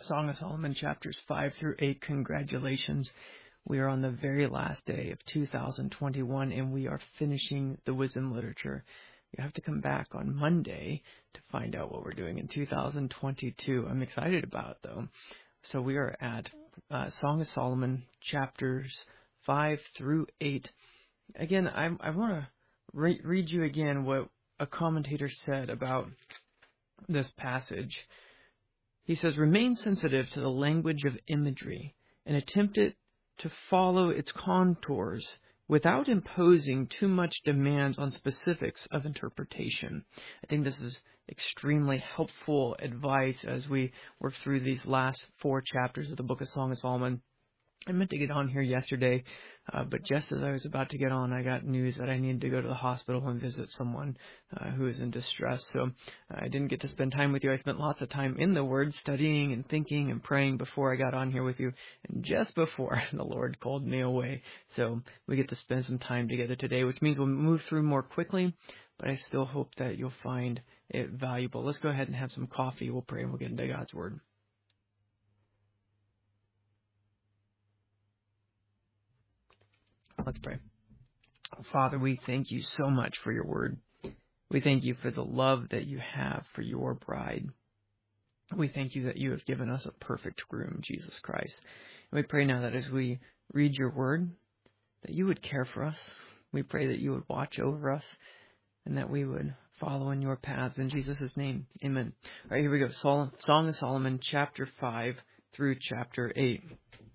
Song of Solomon, chapters 5 through 8. Congratulations. We are on the very last day of 2021, and we are finishing the wisdom literature. You have to come back on Monday to find out what we're doing in 2022. I'm excited about it, though. So we are at Song of Solomon, chapters 5 through 8. Again, I want to read you again what a commentator said about this passage. He says, remain sensitive to the language of imagery and attempt to follow its contours without imposing too much demands on specifics of interpretation. I think this is extremely helpful advice as we work through these last 4 chapters of the book of Song of Solomon. I meant to get on here yesterday, but just as I was about to get on, I got news that I needed to go to the hospital and visit someone who is in distress. So I didn't get to spend time with you. I spent lots of time in the Word, studying and thinking and praying before I got on here with you. And just before, the Lord called me away. So we get to spend some time together today, which means we'll move through more quickly. But I still hope that you'll find it valuable. Let's go ahead and have some coffee. We'll pray and we'll get into God's Word. Let's pray. Father, we thank you so much for your word. We thank you for the love that you have for your bride. We thank you that you have given us a perfect groom, Jesus Christ. And we pray now that as we read your word, that you would care for us. We pray that you would watch over us and that we would follow in your paths. In Jesus' name, amen. All right, here we go. Song of Solomon, chapter 5 through chapter 8.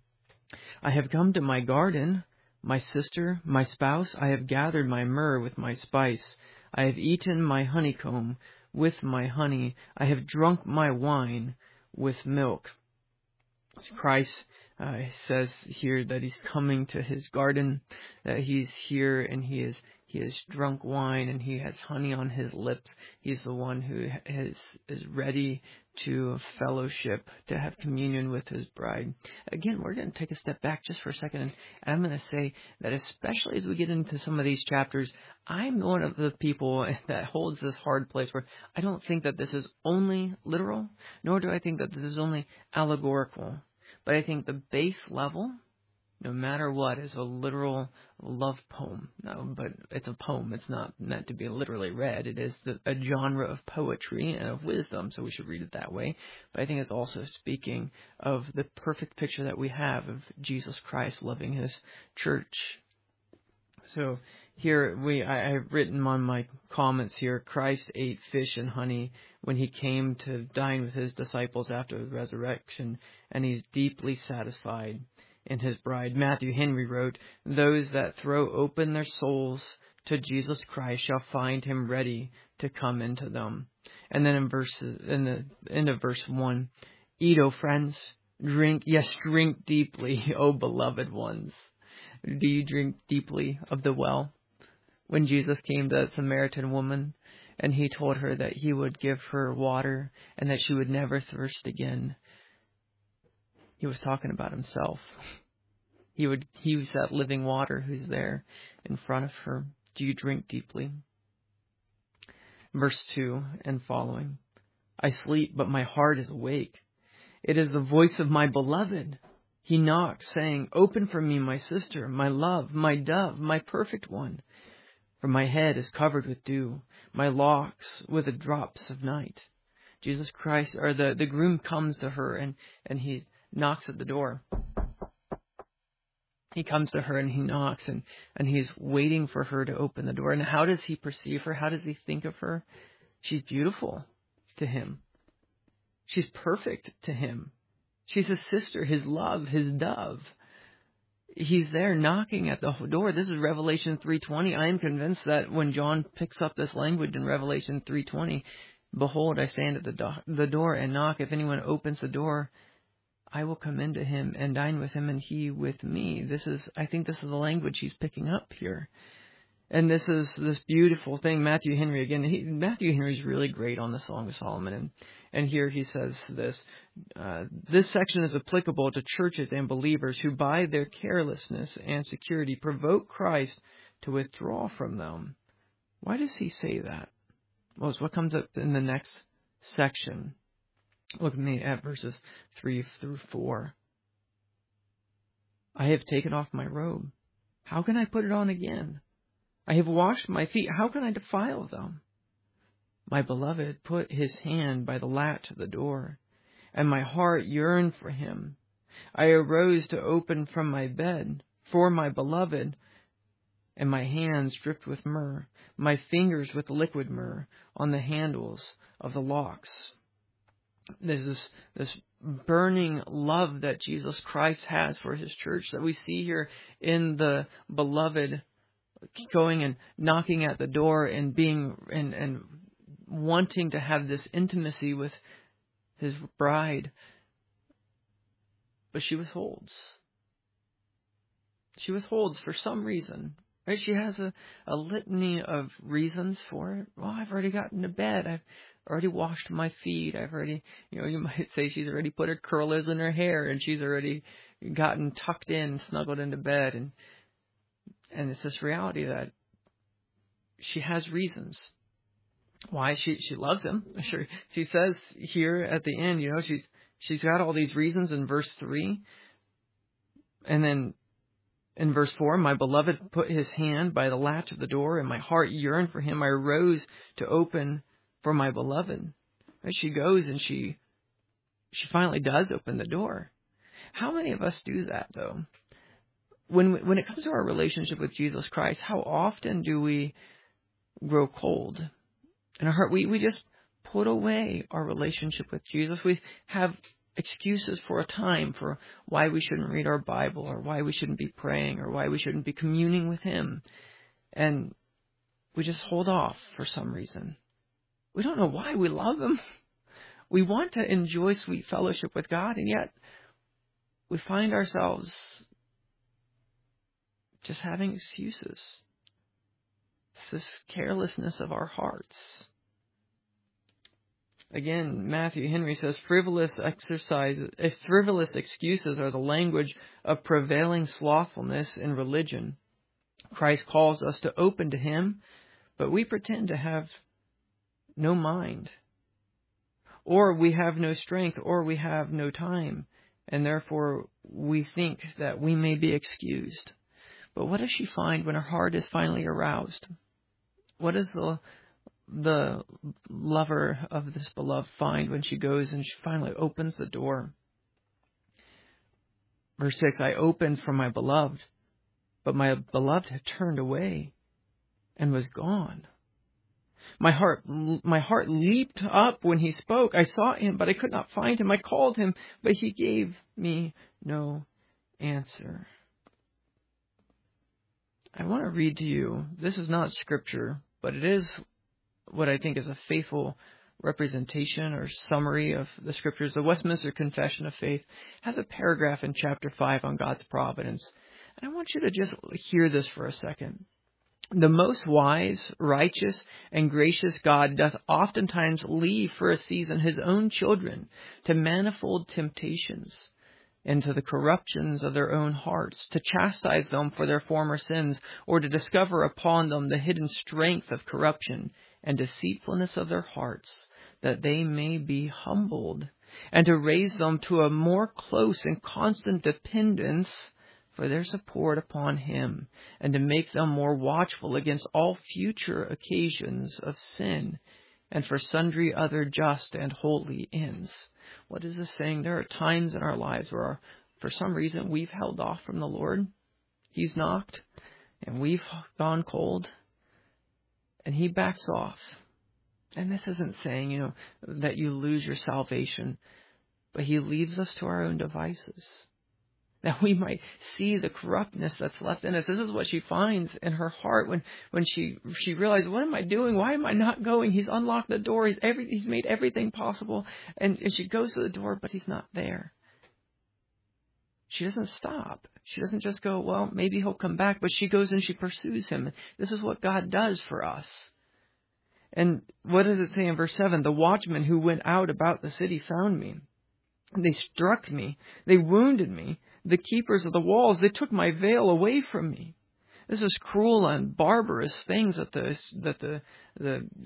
I have come to my garden, my sister, my spouse. I have gathered my myrrh with my spice. I have eaten my honeycomb with my honey. I have drunk my wine with milk. Christ says here that he's coming to his garden, that he's here and he has drunk wine and he has honey on his lips. He's the one who is ready to fellowship, to have communion with his bride. Again, we're going to take a step back just for a second, and I'm going to say that especially as we get into some of these chapters, I'm one of the people that holds this hard place where I don't think that this is only literal, nor do I think that this is only allegorical. But I think the base level, no matter what, is a literal love poem. No, but it's a poem. It's not meant to be literally read. It is a genre of poetry and of wisdom, so we should read it that way. But I think it's also speaking of the perfect picture that we have of Jesus Christ loving his church. So here I've written on my comments here, Christ ate fish and honey when he came to dine with his disciples after the resurrection, and he's deeply satisfied in his bride. Matthew Henry wrote, those that throw open their souls to Jesus Christ shall find him ready to come into them. And then in the end of verse 1, eat, O friends, drink, yes, drink deeply, O beloved ones. Do you drink deeply of the well? When Jesus came to the Samaritan woman and he told her that he would give her water and that she would never thirst again, he was talking about himself. He was that living water who's there in front of her. Do you drink deeply? Verse 2 and following. I sleep, but my heart is awake. It is the voice of my beloved. He knocks, saying, open for me, my sister, my love, my dove, my perfect one. For my head is covered with dew, my locks with the drops of night. Jesus Christ, or the groom comes to her and he knocks at the door. He comes to her and he knocks and he's waiting for her to open the door. And how does he perceive her? How does he think of her? She's beautiful to him. She's perfect to him. She's his sister, his love, his dove. He's there knocking at the door. This is Revelation 3:20. I am convinced that when John picks up this language in Revelation 3:20, behold, I stand at the door and knock. If anyone opens the door, I will come into him and dine with him and he with me. I think this is the language he's picking up here. And this is this beautiful thing. Matthew Henry, again, Matthew Henry's really great on the Song of Solomon. And here he says this, this section is applicable to churches and believers who by their carelessness and security provoke Christ to withdraw from them. Why does he say that? Well, it's what comes up in the next section. Look at me at verses 3 through 4. I have taken off my robe. How can I put it on again? I have washed my feet. How can I defile them? My beloved put his hand by the latch of the door, and my heart yearned for him. I arose to open from my bed for my beloved, and my hands dripped with myrrh, my fingers with liquid myrrh on the handles of the locks. There's this burning love that Jesus Christ has for his church that we see here in the beloved going and knocking at the door and being and wanting to have this intimacy with his bride. But she withholds. She withholds for some reason. Right? She has a litany of reasons for it. Well, I've already gotten to bed. I've already washed my feet. I've already, you might say she's already put her curlers in her hair and she's already gotten tucked in, snuggled into bed. And it's this reality that she has reasons why she loves him. Sure, she says here at the end, she's got all these reasons in verse 3. And then in verse 4, my beloved put his hand by the latch of the door, and my heart yearned for him. I rose to open for my beloved. Right? She goes and she finally does open the door. How many of us do that, though? When it comes to our relationship with Jesus Christ, how often do we grow cold in our heart? We just put away our relationship with Jesus. We have excuses for a time for why we shouldn't read our Bible, or why we shouldn't be praying, or why we shouldn't be communing with him. And we just hold off for some reason. We don't know why we love him. We want to enjoy sweet fellowship with God, and yet we find ourselves just having excuses. It's this carelessness of our hearts. Again, Matthew Henry says, frivolous excuses are the language of prevailing slothfulness in religion. Christ calls us to open to him, but we pretend to have no mind, or we have no strength, or we have no time, and therefore we think that we may be excused. But what does she find when her heart is finally aroused? What does the lover of this beloved find when she goes and she finally opens the door? Verse 6, I opened for my beloved, but my beloved had turned away and was gone. My heart leaped up when he spoke. I sought him, but I could not find him. I called him, but he gave me no answer. I want to read to you, this is not scripture, but it is what I think is a faithful representation or summary of the scriptures. The Westminster Confession of Faith has a paragraph in chapter 5 on God's providence. And I want you to just hear this for a second. The most wise, righteous, and gracious God doth oftentimes leave for a season his own children to manifold temptations and to the corruptions of their own hearts, to chastise them for their former sins, or to discover upon them the hidden strength of corruption and deceitfulness of their hearts, that they may be humbled, and to raise them to a more close and constant dependence for their support upon him, and to make them more watchful against all future occasions of sin, and for sundry other just and holy ends. What is this saying? There are times in our lives where, for some reason, we've held off from the Lord. He's knocked, and we've gone cold, and he backs off. And this isn't saying, that you lose your salvation, but he leaves us to our own devices, that we might see the corruptness that's left in us. This is what she finds in her heart when she realizes, what am I doing? Why am I not going? He's unlocked the door. He's made everything possible. And she goes to the door, but he's not there. She doesn't stop. She doesn't just go, well, maybe he'll come back, but she goes and she pursues him. This is what God does for us. And what does it say in verse 7? The watchmen who went out about the city found me. They struck me. They wounded me. The keepers of the walls, they took my veil away from me. This is cruel and barbarous things that the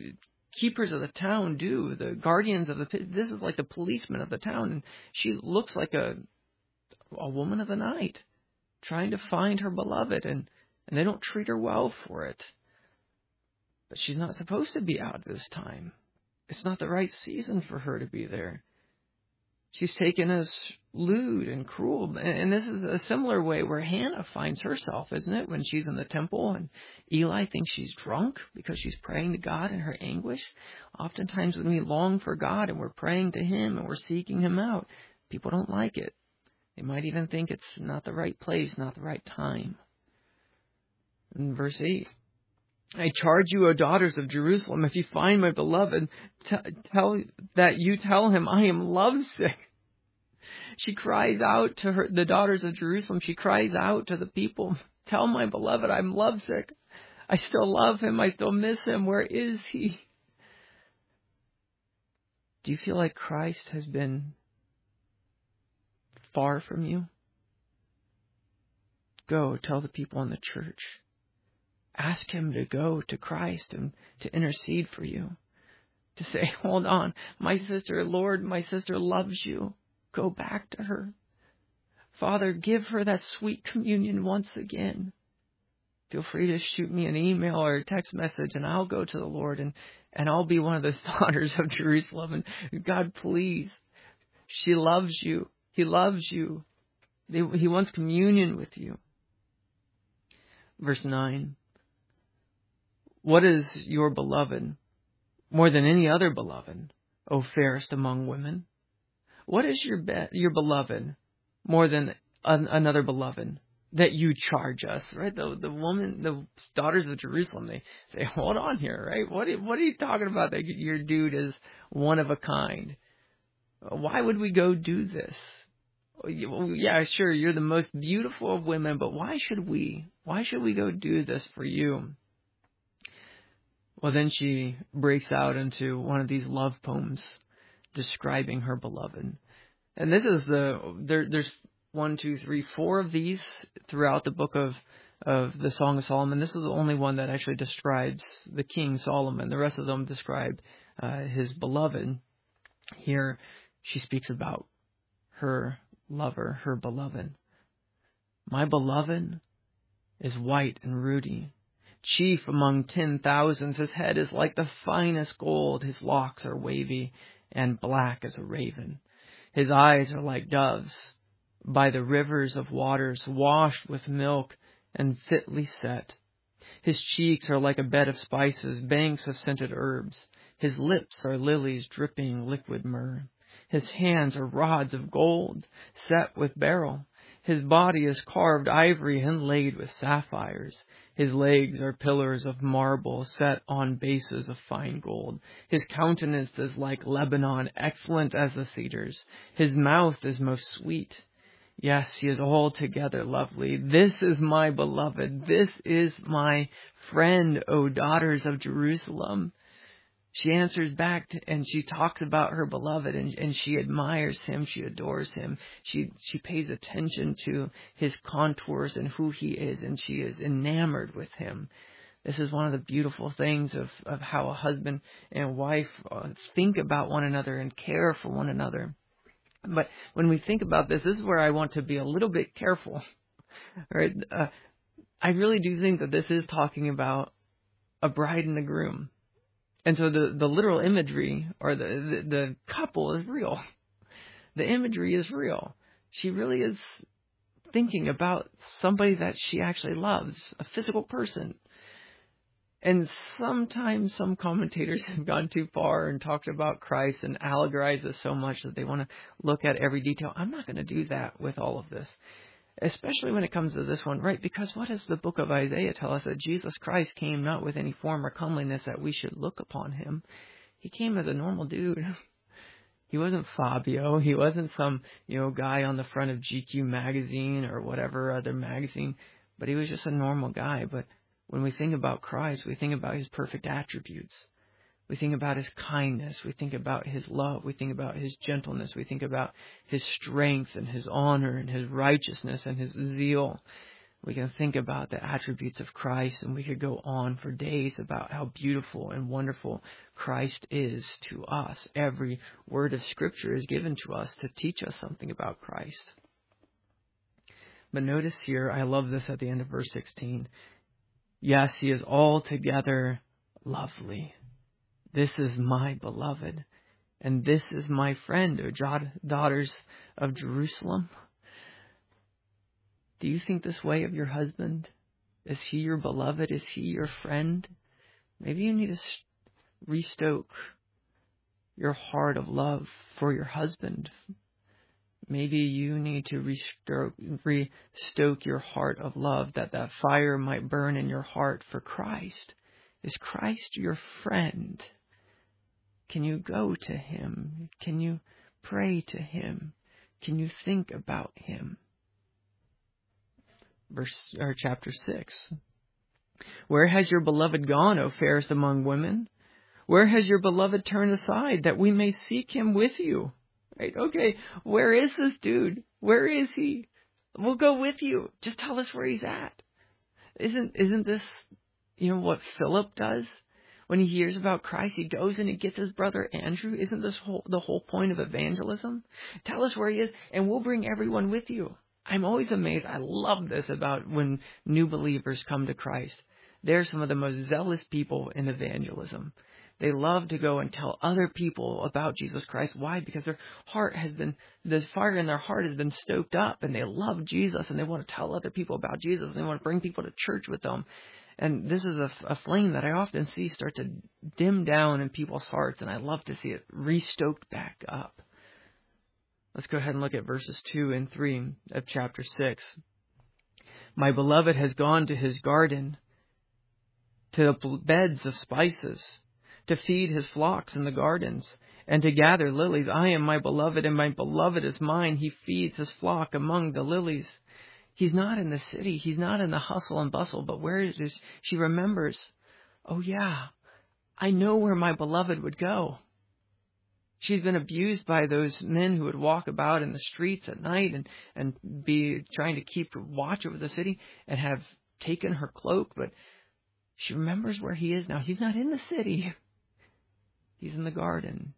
keepers of the town do, the guardians of the pit. This is like the policeman of the town. And she looks like a woman of the night, trying to find her beloved, and they don't treat her well for it. But she's not supposed to be out this time. It's not the right season for her to be there. She's taken as lewd and cruel. And this is a similar way where Hannah finds herself, isn't it? When she's in the temple and Eli thinks she's drunk because she's praying to God in her anguish. Oftentimes when we long for God and we're praying to Him and we're seeking Him out, people don't like it. They might even think it's not the right place, not the right time. In verse 8, I charge you, O daughters of Jerusalem, if you find my beloved, tell him I am lovesick. She cries out to the daughters of Jerusalem. She cries out to the people, tell my beloved I'm lovesick. I still love him. I still miss him. Where is he? Do you feel like Christ has been far from you? Go tell the people in the church. Ask him to go to Christ and to intercede for you. To say, hold on, my sister, Lord, my sister loves you. Go back to her. Father, give her that sweet communion once again. Feel free to shoot me an email or a text message and I'll go to the Lord and I'll be one of those daughters of Jerusalem. And God, please, she loves you. He loves you. He wants communion with you. Verse 9. What is your beloved more than any other beloved, O fairest among women? What is your beloved more than another beloved that you charge us? Right? The daughters of Jerusalem, they say, hold on here, right? What are you talking about that your dude is one of a kind? Why would we go do this? Yeah, sure, you're the most beautiful of women, but why should we? Why should we go do this for you? Well, then she breaks out into one of these love poems describing her beloved. And this is there's 4 of these throughout the book of the Song of Solomon. This is the only one that actually describes the King Solomon. The rest of them describe his beloved. Here she speaks about her lover, her beloved. My beloved is white and ruddy, chief among 10,000s. His head is like the finest gold. His locks are wavy and black as a raven. His eyes are like doves by the rivers of waters, washed with milk and fitly set. His cheeks are like a bed of spices, banks of scented herbs. His lips are lilies dripping liquid myrrh. His hands are rods of gold, set with beryl. His body is carved ivory inlaid with sapphires. His legs are pillars of marble set on bases of fine gold. His countenance is like Lebanon, excellent as the cedars. His mouth is most sweet. Yes, he is altogether lovely. This is my beloved. This is my friend, O daughters of Jerusalem. She answers back and she talks about her beloved and she admires him. She adores him. She pays attention to his contours and who he is, and she is enamored with him. This is one of the beautiful things of how a husband and wife think about one another and care for one another. But when we think about this is where I want to be a little bit careful. Right? I really do think that this is talking about a bride and a groom. And so the literal imagery or the couple is real. The imagery is real. She really is thinking about somebody that she actually loves, a physical person. And sometimes some commentators have gone too far and talked about Christ and allegorized this so much that they want to look at every detail. I'm not going to do that with all of this. Especially when it comes to this one, right? Because what does the book of Isaiah tell us? That Jesus Christ came not with any form or comeliness that we should look upon him. He came as a normal dude. He wasn't Fabio. He wasn't some, guy on the front of GQ magazine or whatever other magazine. But he was just a normal guy. But when we think about Christ, we think about his perfect attributes. We think about his kindness. We think about his love. We think about his gentleness. We think about his strength and his honor and his righteousness and his zeal. We can think about the attributes of Christ, and we could go on for days about how beautiful and wonderful Christ is to us. Every word of Scripture is given to us to teach us something about Christ. But notice here, I love this at the end of verse 16. Yes, he is altogether lovely. This is my beloved, and this is my friend, O daughters of Jerusalem. Do you think this way of your husband? Is he your beloved? Is he your friend? Maybe you need to restoke your heart of love for your husband. Maybe you need to restoke your heart of love, that fire might burn in your heart for Christ. Is Christ your friend? Can you go to him? Can you pray to him? Can you think about him? Chapter 6. Where has your beloved gone, O fairest among women? Where has your beloved turned aside, that we may seek him with you? Right? Okay, where is this dude? Where is he? We'll go with you. Just tell us where he's at. Isn't this, what Philip does? When he hears about Christ, he goes and he gets his brother Andrew. Isn't this the whole point of evangelism? Tell us where he is, and we'll bring everyone with you. I'm always amazed. I love this about when new believers come to Christ. They're some of the most zealous people in evangelism. They love to go and tell other people about Jesus Christ. Why? Because the fire in their heart has been stoked up, and they love Jesus, and they want to tell other people about Jesus, and they want to bring people to church with them. And this is a flame that I often see start to dim down in people's hearts, and I love to see it restoked back up. Let's go ahead and look at verses 2 and 3 of chapter 6. My beloved has gone to his garden, to the beds of spices, to feed his flocks in the gardens, and to gather lilies. I am my beloved, and my beloved is mine. He feeds his flock among the lilies. He's not in the city. He's not in the hustle and bustle, but where is this? She remembers, oh yeah, I know where my beloved would go. She's been abused by those men who would walk about in the streets at night and be trying to keep watch over the city and have taken her cloak. But she remembers where he is now. He's not in the city. He's in the garden.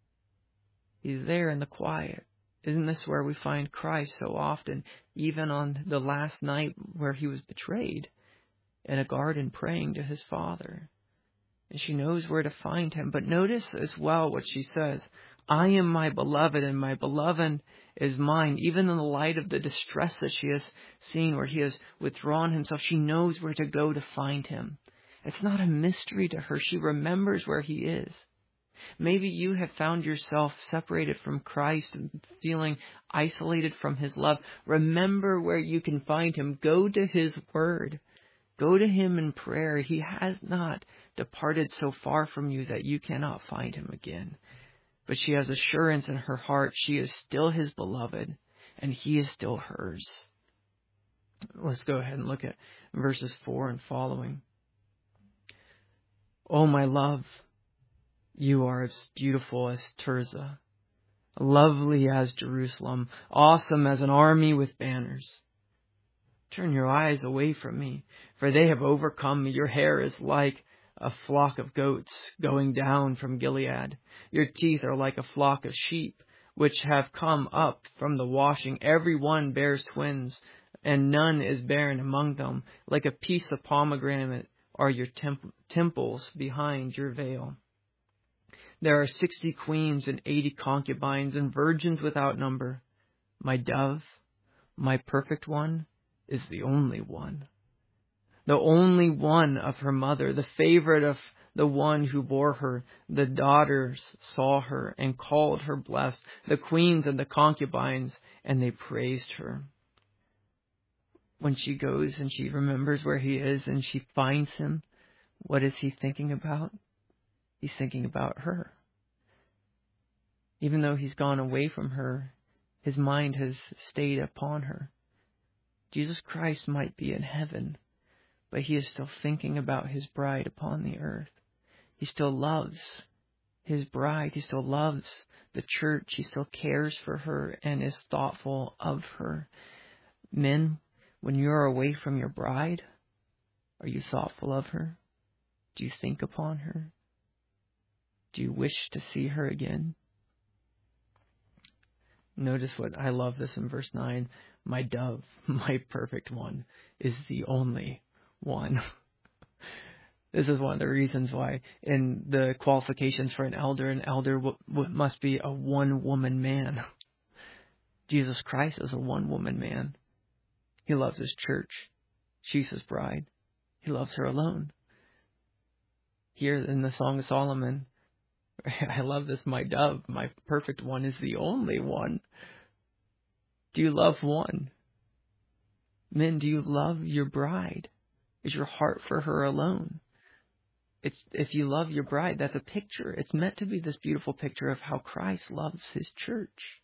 He's there in the quiet. Isn't this where we find Christ so often, even on the last night where he was betrayed, in a garden praying to his Father? And she knows where to find him. But notice as well what she says. I am my beloved, and my beloved is mine. Even in the light of the distress that she has seen, where he has withdrawn himself, she knows where to go to find him. It's not a mystery to her. She remembers where he is. Maybe you have found yourself separated from Christ and feeling isolated from his love. Remember where you can find him. Go to his word. Go to him in prayer. He has not departed so far from you that you cannot find him again. But she has assurance in her heart. She is still his beloved, and he is still hers. Let's go ahead and look at verses 4 and following. Oh, my love, you are as beautiful as Tirzah, lovely as Jerusalem, awesome as an army with banners. Turn your eyes away from me, for they have overcome me. Your hair is like a flock of goats going down from Gilead. Your teeth are like a flock of sheep, which have come up from the washing. Every one bears twins, and none is barren among them. Like a piece of pomegranate are your temples behind your veil. There are 60 queens and 80 concubines and virgins without number. My dove, my perfect one, is the only one. The only one of her mother, the favorite of the one who bore her. The daughters saw her and called her blessed, the queens and the concubines, and they praised her. When she goes and she remembers where he is and she finds him, what is he thinking about? He's thinking about her. Even though he's gone away from her, his mind has stayed upon her. Jesus Christ might be in heaven, but he is still thinking about his bride upon the earth. He still loves his bride. He still loves the church. He still cares for her and is thoughtful of her. Men, When you're away from your bride, are you thoughtful of her? Do you think upon her? Do you wish to see her again? Notice what I love this in verse 9. My dove, my perfect one, is the only one. This is one of the reasons why in the qualifications for an elder must be a one-woman man. Jesus Christ is a one-woman man. He loves his church. She's his bride. He loves her alone. Here in the Song of Solomon, I love this. My dove, my perfect one, is the only one. Do you love one? Men, do you love your bride? Is your heart for her alone? If you love your bride, that's a picture. It's meant to be this beautiful picture of how Christ loves his church.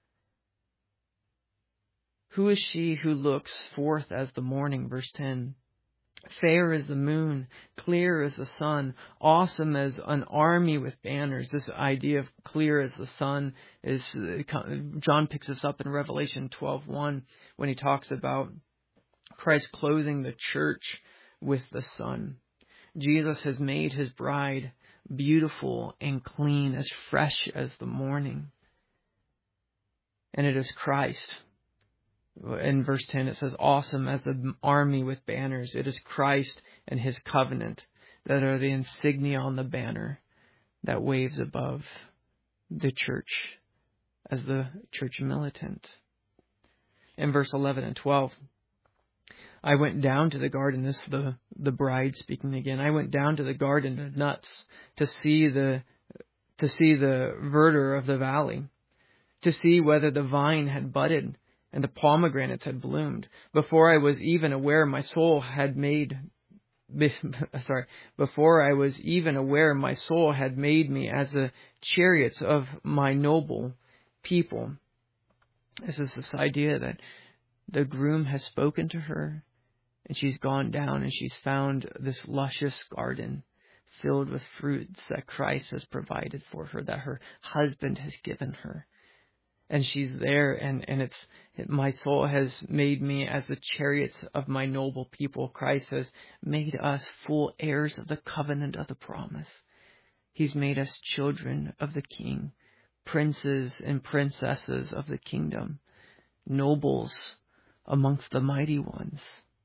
Who is she who looks forth as the morning? Verse 10. Fair as the moon, clear as the sun, awesome as an army with banners. This idea of clear as the sun is, John picks this up in Revelation 12:1 when he talks about Christ clothing the church with the sun. Jesus has made his bride beautiful and clean, as fresh as the morning. And it is Christ. In verse 10 it says, awesome as the army with banners. It is Christ and his covenant that are the insignia on the banner that waves above the church as the church militant. In verse 11 and 12, I went down to the garden. This is the bride speaking again. I went down to the garden of nuts to see the verdure of the valley, to see whether the vine had budded and the pomegranates had bloomed. Before I was even aware, my soul had made me as the chariots of my noble people. This is this idea that the groom has spoken to her, and she's gone down and she's found this luscious garden filled with fruits that Christ has provided for her, that her husband has given her. And she's there, and my soul has made me as the chariots of my noble people. Christ has made us full heirs of the covenant of the promise. He's made us children of the King, princes and princesses of the kingdom, nobles amongst the mighty ones.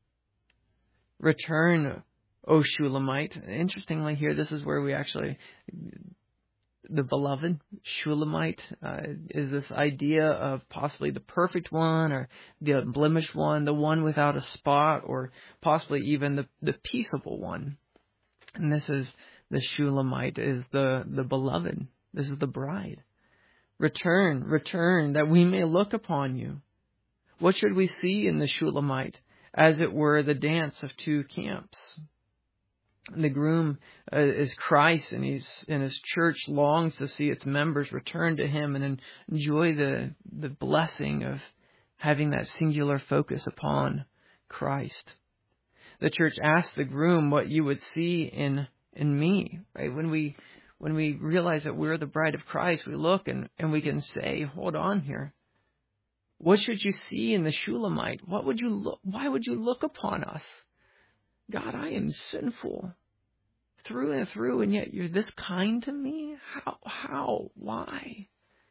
Return, O Shulamite. Interestingly here, this is where we actually... The beloved, Shulamite, is this idea of possibly the perfect one or the unblemished one, the one without a spot, or possibly even the peaceable one. And this is the Shulamite, is the beloved. This is the bride. Return, that we may look upon you. What should we see in the Shulamite? As it were, the dance of two camps. The groom is Christ, and his church longs to see its members return to him and enjoy the blessing of having that singular focus upon Christ. The church asks the groom what you would see in me. Right? When we realize that we're the bride of Christ, we look and we can say, hold on here. What should you see in the Shulamite? Why would you look upon us? God, I am sinful through and through, and yet you're this kind to me? How? Why?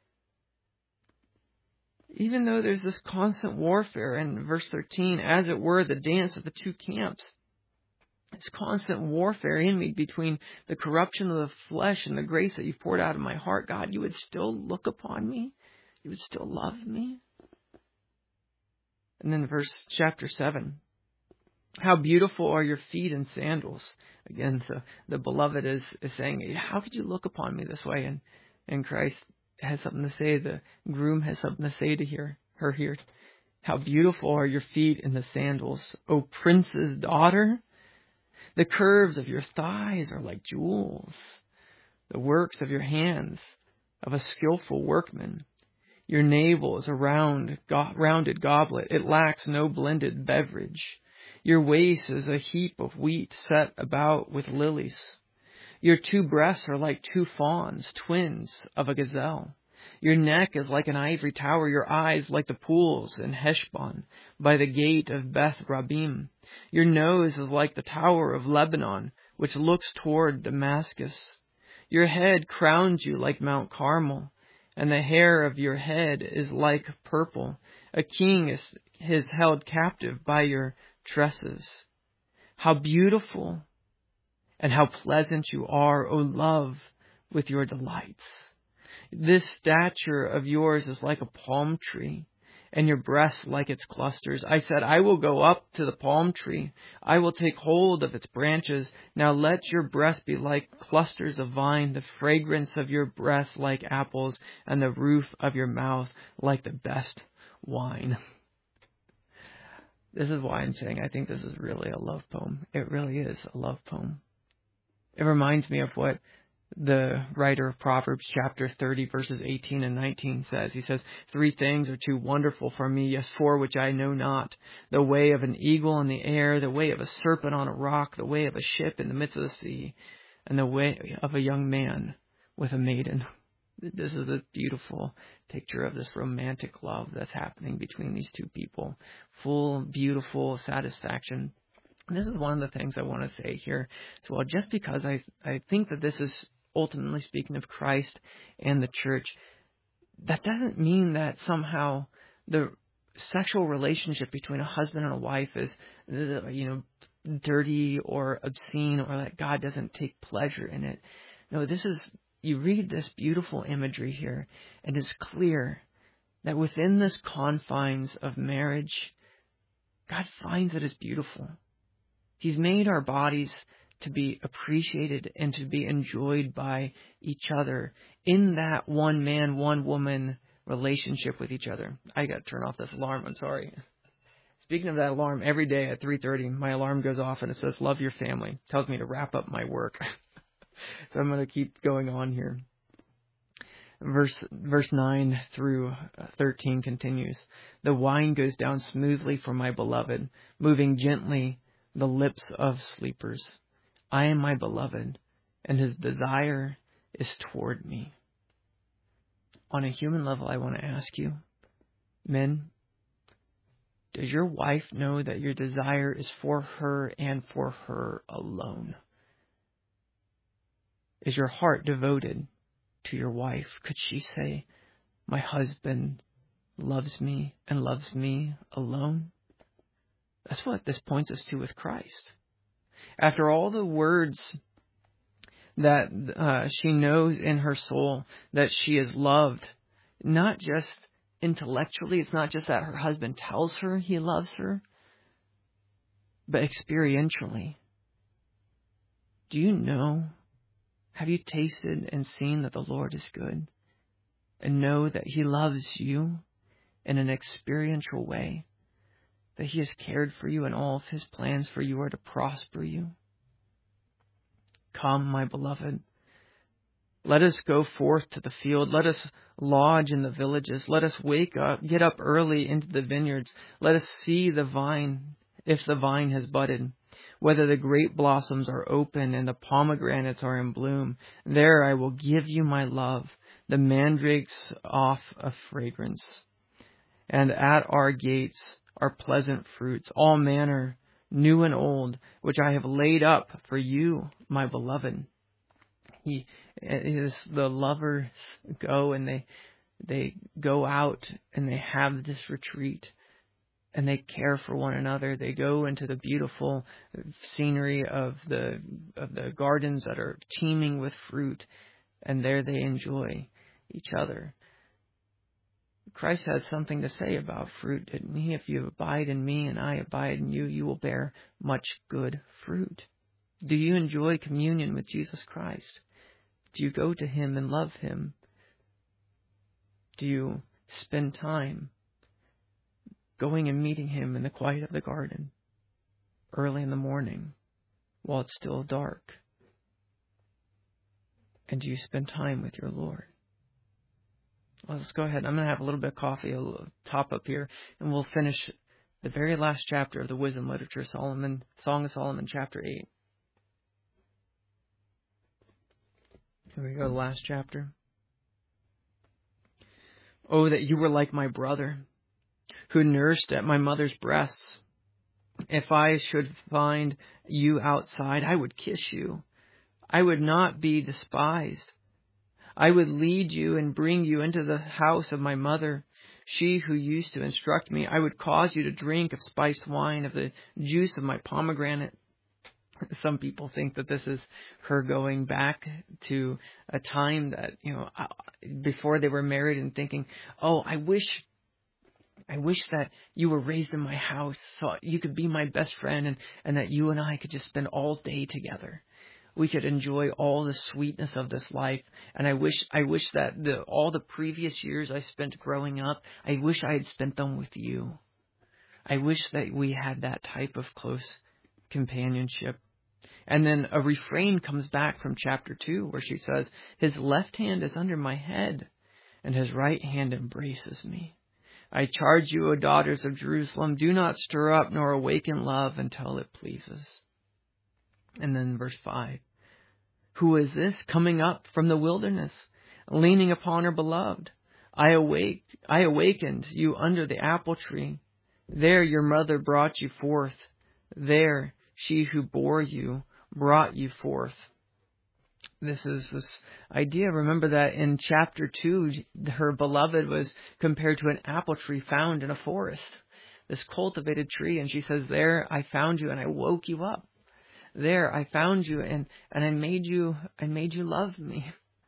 Even though there's this constant warfare in verse 13, as it were, the dance of the two camps. It's constant warfare in me between the corruption of the flesh and the grace that you've poured out of my heart. God, you would still look upon me? You would still love me? And then chapter 7. How beautiful are your feet in sandals. Again, so the beloved is saying, how could you look upon me this way? And Christ has something to say. The groom has something to say to her here. How beautiful are your feet in the sandals, O prince's daughter. The curves of your thighs are like jewels. The works of your hands of a skillful workman. Your navel is a rounded goblet. It lacks no blended beverage. Your waist is a heap of wheat set about with lilies. Your two breasts are like two fawns, twins of a gazelle. Your neck is like an ivory tower, your eyes like the pools in Heshbon, by the gate of Beth Rabbim. Your nose is like the tower of Lebanon, which looks toward Damascus. Your head crowns you like Mount Carmel, and the hair of your head is like purple. A king is held captive by your tresses. How beautiful and how pleasant you are, O love, with your delights. This stature of yours is like a palm tree, and your breasts like its clusters. I said, I will go up to the palm tree. I will take hold of its branches. Now let your breasts be like clusters of vine, the fragrance of your breath like apples, and the roof of your mouth like the best wine. This is why I'm saying I think this is really a love poem. It really is a love poem. It reminds me of what the writer of Proverbs chapter 30 verses 18 and 19 says. He says, 3 things are too wonderful for me, yes, 4 which I know not. The way of an eagle in the air, the way of a serpent on a rock, the way of a ship in the midst of the sea, and the way of a young man with a maiden. This is a beautiful picture of this romantic love that's happening between these two people. Full, beautiful satisfaction. And this is one of the things I want to say here as well. Just because I think that this is ultimately speaking of Christ and the church, that doesn't mean that somehow the sexual relationship between a husband and a wife is, dirty or obscene, or that God doesn't take pleasure in it. No, you read this beautiful imagery here, and it's clear that within this confines of marriage, God finds it as beautiful. He's made our bodies to be appreciated and to be enjoyed by each other in that one man, one woman relationship with each other. I got to turn off this alarm. I'm sorry. Speaking of that alarm, every day at 3:30, my alarm goes off and it says, love your family. It tells me to wrap up my work. So I'm going to keep going on here. Verse 9 through 13 continues. The wine goes down smoothly for my beloved, moving gently the lips of sleepers. I am my beloved, and his desire is toward me. On a human level, I want to ask you, men, does your wife know that your desire is for her and for her alone? Is your heart devoted to your wife? Could she say, my husband loves me and loves me alone? That's what this points us to with Christ. After all the words that she knows in her soul that she is loved, not just intellectually, it's not just that her husband tells her he loves her, but experientially. Do you know? Have you tasted and seen that the Lord is good? And know that he loves you in an experiential way? That he has cared for you and all of his plans for you are to prosper you? Come, my beloved. Let us go forth to the field. Let us lodge in the villages. Let us wake up, get up early into the vineyards. Let us see the vine, if the vine has budded, whether the grape blossoms are open and the pomegranates are in bloom. There I will give you my love, the mandrakes off of fragrance. And at our gates are pleasant fruits, all manner, new and old, which I have laid up for you, my beloved. The lovers go and they go out and they have this retreat and they care for one another. They go into the beautiful scenery of the gardens that are teeming with fruit, and there they enjoy each other. Christ has something to say about fruit, didn't he? If you abide in me and I abide in you, you will bear much good fruit. Do you enjoy communion with Jesus Christ? Do you go to him and love him? Do you spend time going and meeting him in the quiet of the garden, early in the morning, while it's still dark? And do you spend time with your Lord? Well, let's go ahead. I'm going to have a little bit of coffee, a little top up here, and we'll finish the very last chapter of the wisdom literature, Song of Solomon, chapter 8. Here we go, the last chapter. Oh, that you were like my brother, who nursed at my mother's breasts. If I should find you outside, I would kiss you. I would not be despised. I would lead you and bring you into the house of my mother, she who used to instruct me. I would cause you to drink of spiced wine, of the juice of my pomegranate. Some people think that this is her going back to a time that, before they were married, and thinking, oh, I wish that you were raised in my house so you could be my best friend, and that you and I could just spend all day together. We could enjoy all the sweetness of this life. And I wish that all the previous years I spent growing up, I wish I had spent them with you. I wish that we had that type of close companionship. And then a refrain comes back from chapter 2 where she says, his left hand is under my head and his right hand embraces me. I charge you, O daughters of Jerusalem, do not stir up nor awaken love until it pleases. And then verse 5. Who is this coming up from the wilderness, leaning upon her beloved? I awakened you under the apple tree. There your mother brought you forth. There she who bore you brought you forth. This is this idea. Remember that in chapter 2, her beloved was compared to an apple tree found in a forest, this cultivated tree. And she says, there I found you and I woke you up. There I found you and I made you love me.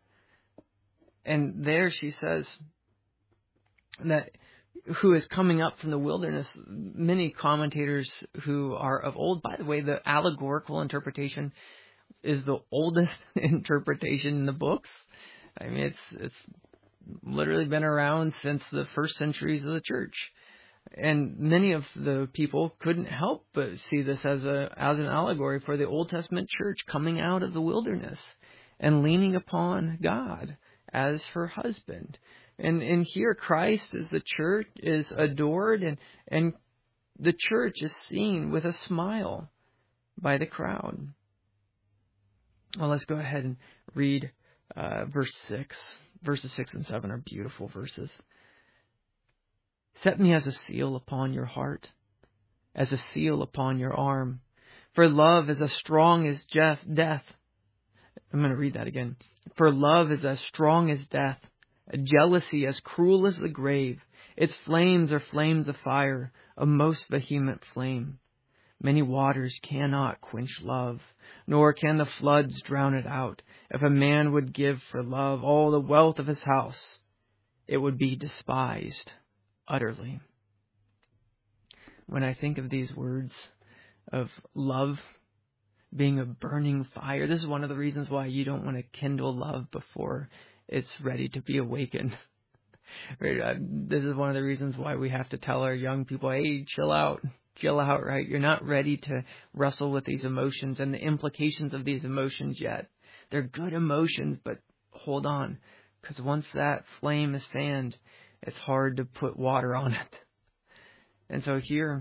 And there she says that who is coming up from the wilderness. Many commentators who are of old, by the way, the allegorical interpretation is the oldest interpretation in the books. I mean, it's literally been around since the first centuries of the church. And many of the people couldn't help but see this as an allegory for the Old Testament church coming out of the wilderness and leaning upon God as her husband. And here Christ as the church is adored, and the church is seen with a smile by the crowd. Well, let's go ahead and read verse 6. Verses 6 and 7 are beautiful verses. Set me as a seal upon your heart, as a seal upon your arm. For love is as strong as death. I'm going to read that again. For love is as strong as death, a jealousy as cruel as the grave. Its flames are flames of fire, a most vehement flame. Many waters cannot quench love, nor can the floods drown it out. If a man would give for love all the wealth of his house, it would be despised utterly. When I think of these words of love being a burning fire, this is one of the reasons why you don't want to kindle love before it's ready to be awakened. This is one of the reasons why we have to tell our young people, hey, chill out, right? You're not ready to wrestle with these emotions and the implications of these emotions yet. They're good emotions, but hold on, because once that flame is fanned, it's hard to put water on it. And so here,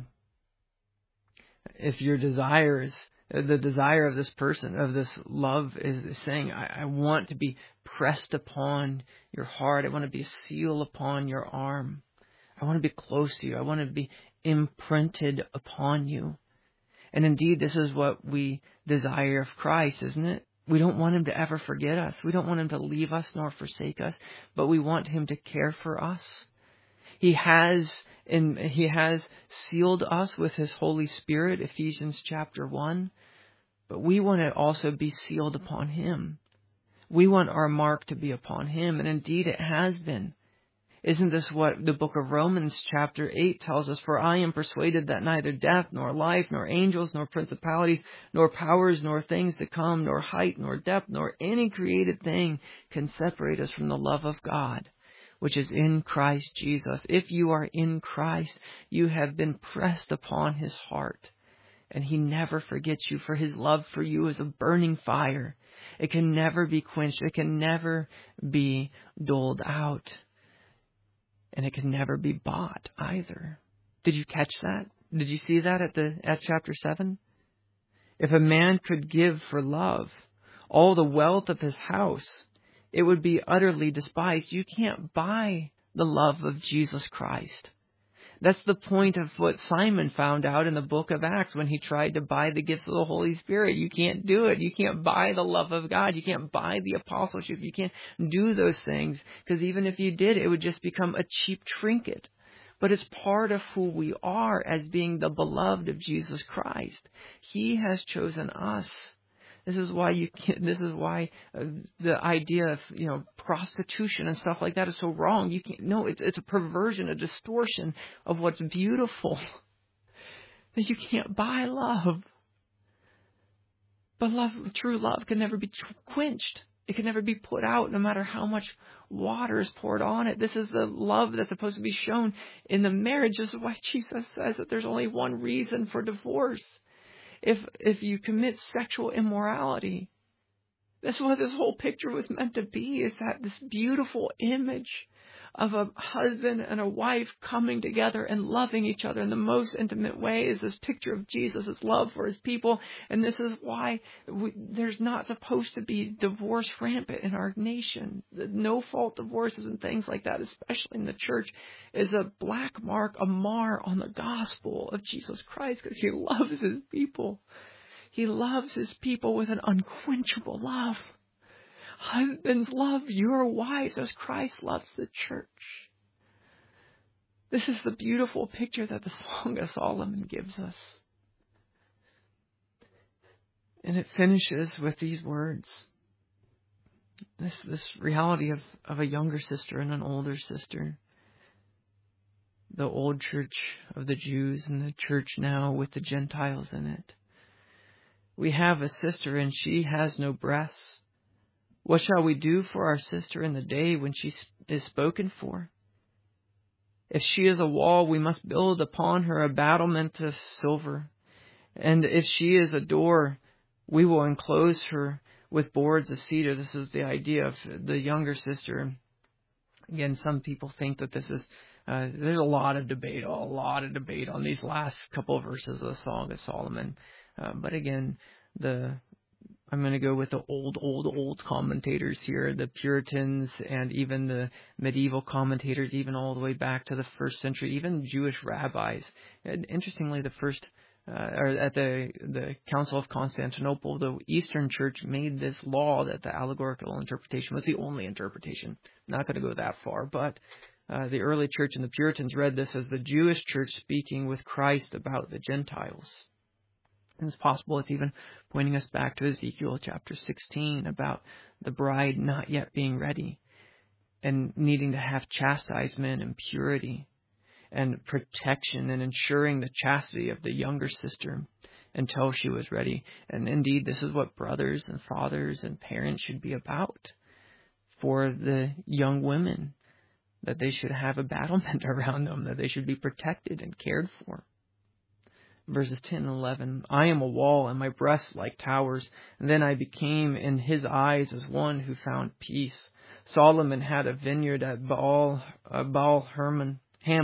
if your desire is, the desire of this person, of this love is saying, I want to be pressed upon your heart. I want to be a seal upon your arm. I want to be close to you. I want to be imprinted upon you. And indeed, this is what we desire of Christ, isn't it? We don't want him to ever forget us. We don't want him to leave us nor forsake us, but we want him to care for us. He has sealed us with his Holy Spirit, Ephesians chapter 1, but we want to also be sealed upon him. We want our mark to be upon him, and indeed it has been. Isn't this what the book of Romans chapter 8 tells us? For I am persuaded that neither death, nor life, nor angels, nor principalities, nor powers, nor things to come, nor height, nor depth, nor any created thing can separate us from the love of God, which is in Christ Jesus. If you are in Christ, you have been pressed upon his heart, and he never forgets you, for his love for you is a burning fire. It can never be quenched. It can never be doled out. And it can never be bought either. Did you catch that? Did you see that at chapter 7? If a man could give for love all the wealth of his house, it would be utterly despised. You can't buy the love of Jesus Christ. That's the point of what Simon found out in the book of Acts when he tried to buy the gifts of the Holy Spirit. You can't do it. You can't buy the love of God. You can't buy the apostleship. You can't do those things, because even if you did, it would just become a cheap trinket. But it's part of who we are as being the beloved of Jesus Christ. He has chosen us. This is why the idea of, prostitution and stuff like that is so wrong. You can't. No, it's a perversion, a distortion of what's beautiful. That you can't buy love. But true love can never be quenched. It can never be put out, no matter how much water is poured on it. This is the love that's supposed to be shown in the marriage. This is why Jesus says that there's only one reason for divorce. If you commit sexual immorality. That's what this whole picture was meant to be, is that this beautiful image of a husband and a wife coming together and loving each other in the most intimate way is this picture of Jesus' love for his people. And this is why there's not supposed to be divorce rampant in our nation. The no-fault divorces and things like that, especially in the church, is a black mark, a mar on the gospel of Jesus Christ, because he loves his people. He loves his people with an unquenchable love. Husbands, love your wives as Christ loves the church. This is the beautiful picture that the Song of Solomon gives us. And it finishes with these words. This reality of a younger sister and an older sister. The old church of the Jews and the church now with the Gentiles in it. We have a sister and she has no breasts. What shall we do for our sister in the day when she is spoken for? If she is a wall, we must build upon her a battlement of silver. And if she is a door, we will enclose her with boards of cedar. This is the idea of the younger sister. Again, some people think that this is, there's a lot of debate on these last couple of verses of the Song of Solomon. But again, I'm going to go with the old commentators here, the Puritans and even the medieval commentators, even all the way back to the 1st century, even Jewish rabbis. And interestingly, at the Council of Constantinople, the Eastern Church made this law that the allegorical interpretation was the only interpretation. I'm not going to go that far, but the early church and the Puritans read this as the Jewish church speaking with Christ about the Gentiles. And it's possible it's even pointing us back to Ezekiel chapter 16 about the bride not yet being ready and needing to have chastisement and purity and protection and ensuring the chastity of the younger sister until she was ready. And indeed, this is what brothers and fathers and parents should be about for the young women, that they should have a battlement around them, that they should be protected and cared for. Verses 10 and 11, I am a wall and my breasts like towers. And then I became in his eyes as one who found peace. Solomon had a vineyard at Baal Hammon.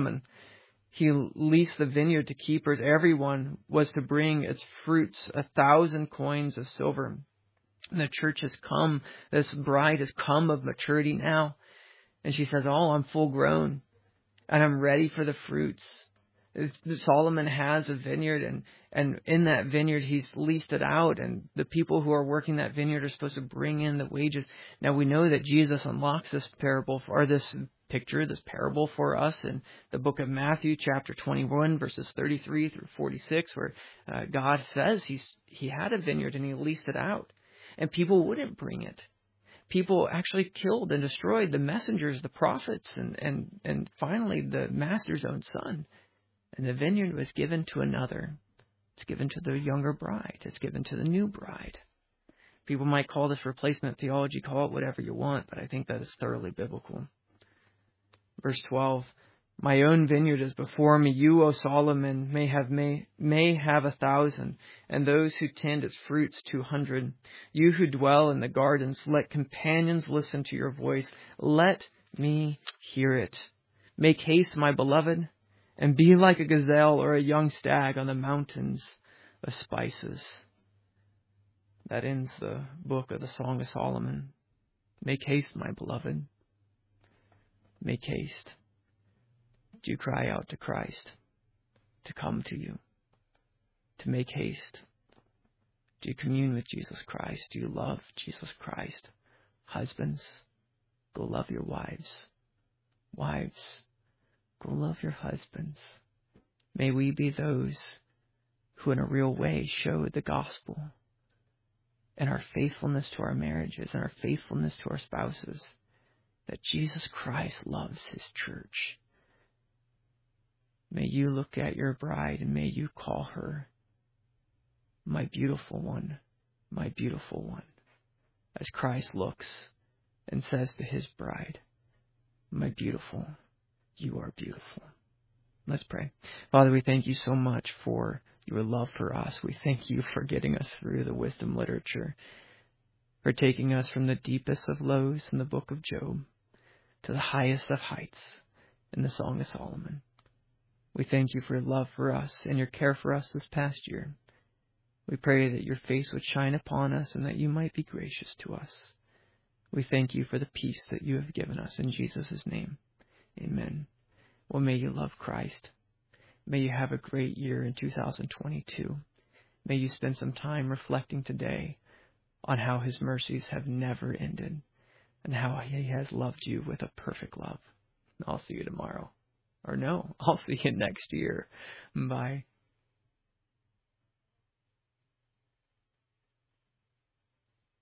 He leased the vineyard to keepers. Everyone was to bring its fruits 1,000 coins of silver. And the church has come. This bride has come of maturity now. And she says, I'm full grown and I'm ready for the fruits. Solomon has a vineyard, and in that vineyard he's leased it out, and the people who are working that vineyard are supposed to bring in the wages. Now we know that Jesus unlocks this parable this parable for us in the book of Matthew chapter 21 verses 33 through 46, where God says he had a vineyard and he leased it out, and people wouldn't bring it. People actually killed and destroyed the messengers, the prophets, and finally the master's own son. And the vineyard was given to another. It's given to the younger bride. It's given to the new bride. People might call this replacement theology, call it whatever you want, but I think that is thoroughly biblical. Verse 12, my own vineyard is before me. You, O Solomon, may have 1,000, and those who tend its fruits 200. You who dwell in the gardens, let companions listen to your voice. Let me hear it. Make haste, my beloved, and be like a gazelle or a young stag on the mountains of spices. That ends the book of the Song of Solomon. Make haste, my beloved. Make haste. Do you cry out to Christ to come to you, to make haste? Do you commune with Jesus Christ? Do you love Jesus Christ? Husbands, go love your wives. Wives, go love your husbands. May we be those who in a real way show the gospel and our faithfulness to our marriages and our faithfulness to our spouses, that Jesus Christ loves his church. May you look at your bride and may you call her, my beautiful one, my beautiful one, as Christ looks and says to his bride, my beautiful, you are beautiful. Let's pray. Father, we thank you so much for your love for us. We thank you for getting us through the wisdom literature, for taking us from the deepest of lows in the book of Job to the highest of heights in the Song of Solomon. We thank you for your love for us and your care for us this past year. We pray that your face would shine upon us and that you might be gracious to us. We thank you for the peace that you have given us in Jesus' name. Amen. Well, may you love Christ. May you have a great year in 2022. May you spend some time reflecting today on how his mercies have never ended and how he has loved you with a perfect love. I'll see you tomorrow. Or no, I'll see you next year. Bye.